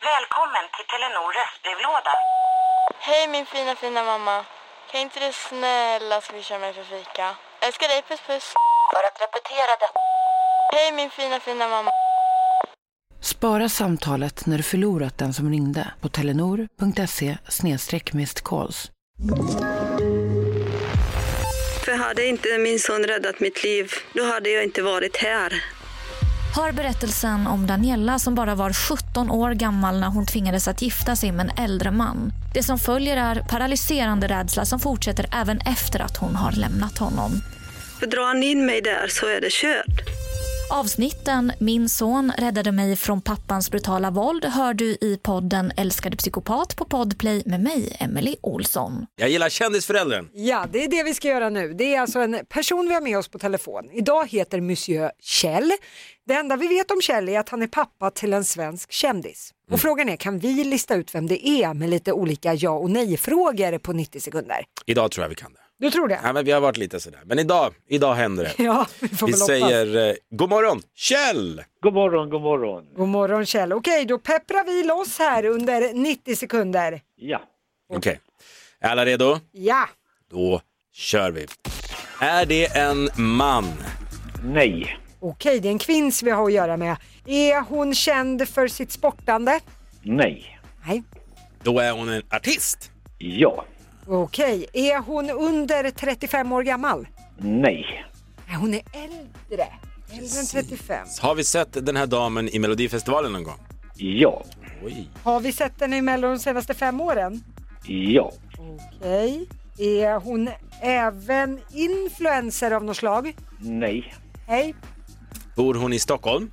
Välkommen till Telenor röstbrevlåda. Hej min fina mamma. Kan inte du snälla swisha mig för fika? Älskar dig, puss puss. För att repetera det. Hej min fina mamma. Spara samtalet när du förlorat den som ringde på telenor.se/missed-calls. För hade inte min son räddat mitt liv, då hade jag inte varit här. Hör berättelsen om Daniela som bara var 17 år gammal när hon tvingades att gifta sig med en äldre man. Det som följer är paralyserande rädsla som fortsätter även efter att hon har lämnat honom. För drar han in mig där så är det kört. Avsnitten Min son räddade mig från pappans brutala våld hör du i podden Älskade psykopat på Podplay med mig, Emily Olsson. Jag gillar kändisföräldern. Ja, det är det vi ska göra nu. Det är alltså en person vi har med oss på telefon. Idag heter Monsieur Kjell. Det enda vi vet om Kjell är att han är pappa till en svensk kändis. Och frågan är, kan vi lista ut vem det är med lite olika ja- och nej-frågor på 90 sekunder? Idag tror jag vi kan det. Du tror det? Ja, men vi har varit lite sådär. Men idag händer det. Ja, vi får Vi väl säger god morgon, Kjell! God morgon. God morgon Kjell. Okej, då pepprar vi loss här under 90 sekunder. Ja. Okej. Är alla redo? Ja. Då kör vi. Är det en man? Nej. Okej, det är en kvinns vi har att göra med. Är hon känd för sitt sportande? Nej. Nej. Då är hon en artist? Ja. Okej, är hon under 35 år gammal? Nej. Nej, hon är äldre. Äldre än 35. Har vi sett den här damen i Melodifestivalen någon gång? Ja. Oj. Har vi sett den i Mello de senaste 5 åren? Ja. Okej. Är hon även influencer av något slag? Nej. Hej. Bor hon i Stockholm?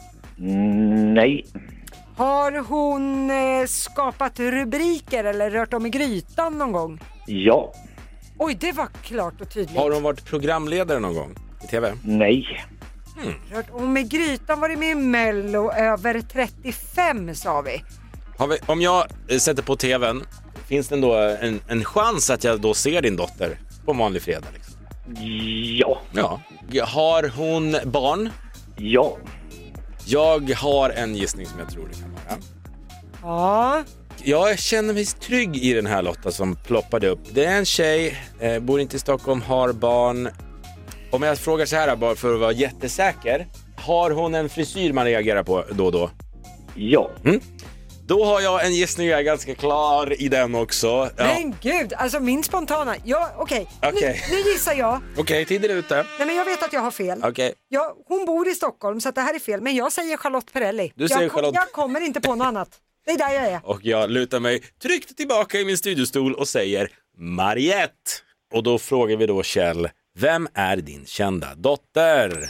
Nej. Har hon skapat rubriker eller rört om i grytan någon gång? Ja. Oj, det var klart och tydligt. Har hon varit programledare någon gång i tv? Nej. Rört om i grytan, var det med i Mello över 35 sa vi. Om jag sätter på tvn, finns det ändå en chans att jag då ser din dotter på en vanlig fredag? Liksom? Ja. Ja. Har hon barn? Ja. Jag har en gissning som jag tror det kan vara. Ja. Jag känner mig trygg i den här Lotta som ploppade upp. Det är en tjej, bor inte i Stockholm, har barn. Om jag frågar så här bara för att vara jättesäker. Har hon en frisyr man reagerar på då och då? Ja. Då har jag en gissning, jag är ganska klar i den också. Ja. Men gud, alltså min spontana. Ja, okej. Nu gissar jag. Okej, tiden är ute. Nej, men jag vet att jag har fel. Okej. Hon bor i Stockholm så att det här är fel. Men jag säger Charlotte Perrelli. Du säger Charlotte. Jag kommer inte på något annat. Det är där jag är. Och jag lutar mig tryggt tillbaka i min studiostol och säger Mariette. Och då frågar vi då Kjell, vem är din kända dotter?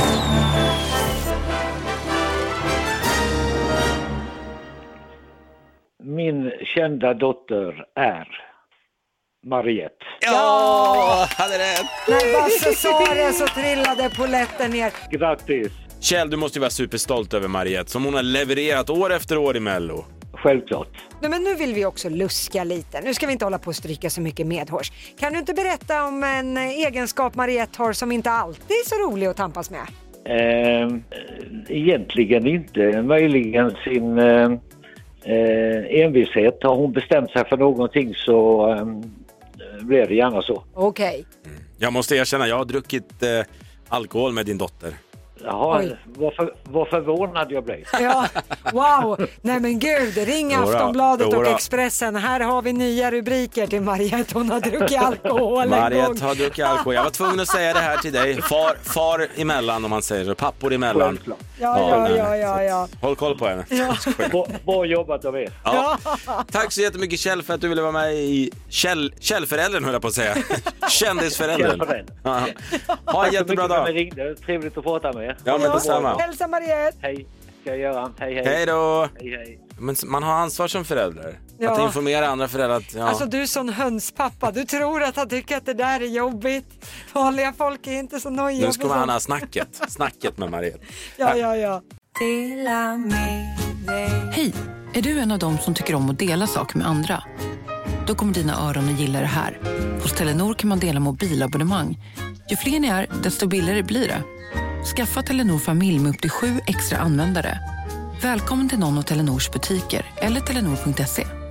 Min kända dotter är Mariette. Ja, hade rätt. När Basse sa det så trillade polletten ner. Grattis. Kjell, du måste ju vara superstolt över Mariette som hon har levererat år efter år i Mello. Självklart. Nej, men nu vill vi också luska lite. Nu ska vi inte hålla på att stryka så mycket medhårs. Kan du inte berätta om en egenskap Mariette har som inte alltid är så rolig att tampas med? Egentligen inte. Möjligen sin envishet. Har hon bestämt sig för någonting så blir det gärna så. Okej. Jag måste erkänna, jag har druckit alkohol med din dotter. Jaha, vad förvånad jag blev. Ja, wow. Nej men gud, ring Aftonbladet och Jodå. Expressen. Här har vi nya rubriker till Mariette. Hon har druckit alkohol en gång. Mariette har druckit alkohol. Jag var tvungen att säga det här till dig. Far emellan om man säger så. Pappor emellan. Ja. Håll koll på henne. Ja. Bra jobbat av er. Ja. Tack så jättemycket Kjell för att du ville vara med i Kjellföräldern höll jag på att säga. Kändisföräldern. Ja. Ha en jättebra dag. Trevligt att prata med er. Ja, men detsamma. Hälsa Mariette. Hej, ska jag göra. Hej. Hej då. Hej. Men man har ansvar som förälder. Ja. Att informera andra föräldrar att, Alltså du är sån hönspappa. Du tror att han tycker att det där är jobbigt. Vanliga folk är inte så nojiga. Nu ska man ha snacket med Mariette. Ja. Hej, är du en av dem som tycker om att dela saker med andra? Då kommer dina öron att gilla det här. Hos Telenor kan man dela mobilabonnemang. Ju fler ni är, desto billigare blir det. Skaffa Telenor familj med upp till 7 extra användare. Välkommen till någon av Telenors butiker eller telenor.se.